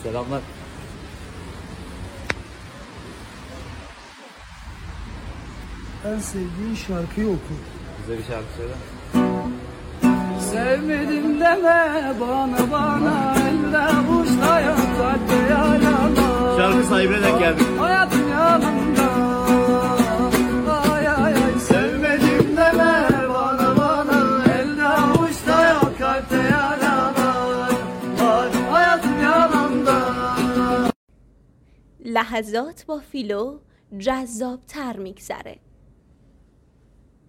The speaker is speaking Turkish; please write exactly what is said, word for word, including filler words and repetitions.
Selamlar. En sevdiğin şarkıyı oku. Bize bir şarkı söyle. Sevmedim deme bana bana, elde avuçta yok kalpte yaralar. Şarkı sahibine denk geldik. Hayatım yanımda. Ay ay ay. Sevmedim deme bana bana, elde avuçta yok kalpte yaralar. Var hayatım yanımda. لحظات با فیلو جذابتر میگذره.